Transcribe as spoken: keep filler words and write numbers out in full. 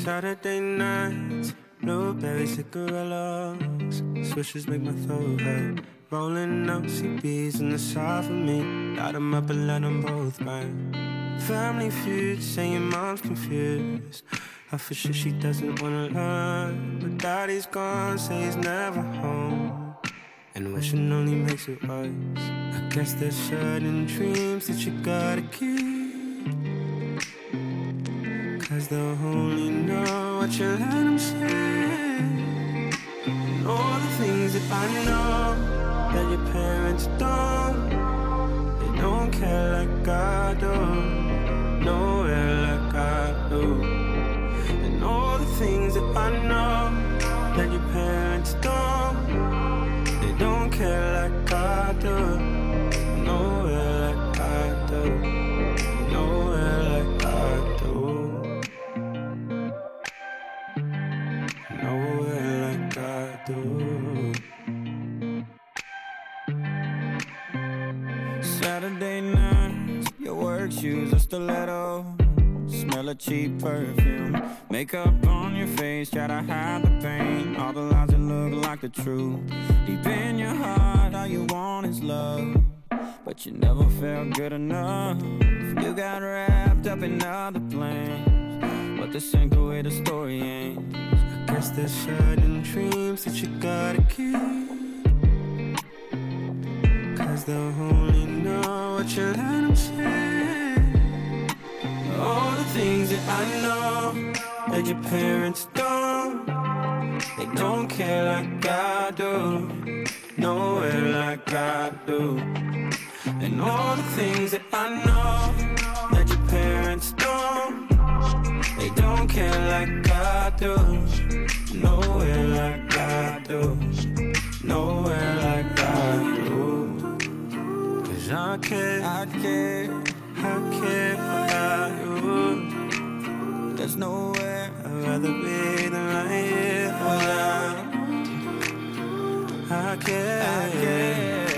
Saturday nights, blueberry cigarillos, swishes make my throat hurt. Rolling up C Bs in the side for me, light 'em up and let 'em both burn. Family feud, saying mom's confused. I for sure she doesn't wanna learn, but daddy's gone, say he's never home. And wishing only makes it worse. I guess there's certain dreams that you gotta keep, cause they'll only know what you let them say. And all the things that I know that your parents don't, they don't care like I do, nowhere like I do. And all the things that I know that your parents don't, they don't care like I do, nowhere like I do, nowhere like I do, nowhere like I do. Saturday nights, your work shoes are stiletto. Smell of cheap perfume, makeup on your face, try to hide the pain. All the lies that look like the truth. Deep in your heart, all you want is love, but you never felt good enough. You got wrapped up in other plans, but this ain't the way the story ends. I guess there's certain dreams that you gotta keep, cause they'll only know what you let them say. All the things that I know that your parents don't, they don't care like I do, nowhere like I do. And all the things that I know that your parents don't, they don't care like I do, nowhere like I do, nowhere like I do. Cause I care, I care, I care about you. there's nowhere I'd rather be than right here without. I care, I care.